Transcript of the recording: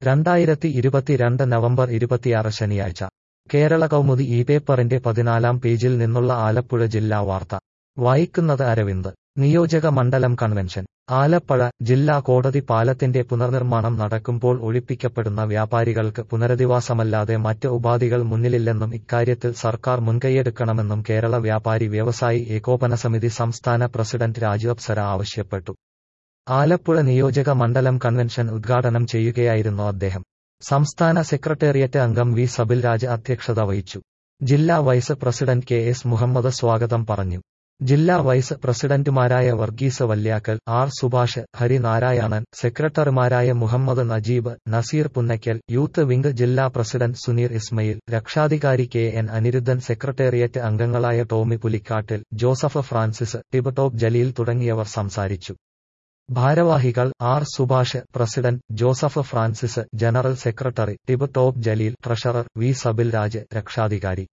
2022 November 26 ശനിയാഴ്ച കേരള കൗമുദി ഈ പേപ്പറിന്റെ 14 പേജിൽ നിന്നുള്ള ആലപ്പുഴ ജില്ലാ വാർത്ത വായിക്കുന്നത് അരവിന്ദ്. നിയോജക മണ്ഡലം കൺവെൻഷൻ ആലപ്പുഴ ജില്ലാ കോടതി പാലത്തിന്റെ പുനർനിർമ്മാണം നടക്കുമ്പോൾ ഒഴിപ്പിക്കപ്പെടുന്ന വ്യാപാരികൾക്ക് പുനരധിവാസമല്ലാതെ മറ്റ് ഉപാധികൾ മുന്നിലില്ലെന്നും ഇക്കാര്യത്തിൽ സർക്കാർ മുൻകൈയെടുക്കണമെന്നും കേരള വ്യാപാരി വ്യവസായി ഏകോപന സമിതി സംസ്ഥാന പ്രസിഡന്റ് രാജു അപ്സര ആവശ്യപ്പെട്ടു. ആലപ്പുഴ നിയോജക മണ്ഡലം കൺവെൻഷൻ ഉദ്ഘാടനം ചെയ്യുകയായിരുന്നു അദ്ദേഹം. സംസ്ഥാന സെക്രട്ടേറിയറ്റ് അംഗം വി സബിൽരാജ് അധ്യക്ഷത വഹിച്ചു. ജില്ലാ vice president K S Muhammad സ്വാഗതം പറഞ്ഞു. ജില്ലാ വൈസ് പ്രസിഡന്റുമാരായ വർഗീസ് വല്യാക്കൽ, ആർ സുഭാഷ്, ഹരിനാരായണൻ, സെക്രട്ടറിമാരായ മുഹമ്മദ് നജീബ്, നസീർ പുന്നയ്ക്കൽ, യൂത്ത് വിംഗ് ജില്ലാ പ്രസിഡന്റ് സുനീർ ഇസ്മയിൽ, രക്ഷാധികാരി കെ എൻ അനിരുദ്ധൻ, സെക്രട്ടേറിയറ്റ് അംഗങ്ങളായ Tommy Pulikkattil, Joseph Francis, Tib Jaleel തുടങ്ങിയവർ സംസാരിച്ചു. ഭാരവാഹികൾ R Subhash president, Joseph Francis general secretary, Tib Jaleel treasurer, V Sabilraj രക്ഷാധികാരി.